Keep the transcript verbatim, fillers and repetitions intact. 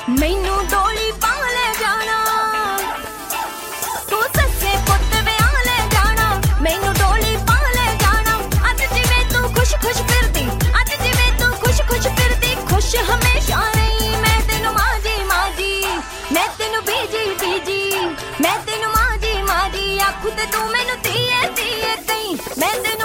मैनू डोली पा ले जाना, तू सस्से पुत विआह ले जाना, मैनू डोली पा ले जाना। अज जिवें तू खुश खुश फिरदी, अज जिवें तू खुश खुश फिरदी, खुश हमेशा रही। मैं तेनू माजी माजी, मैं तेनू बीजी बीजी, मैं तेनू माजी माजी, आखू ते तू मैनू धीए धीए कहीं, मैं तेनू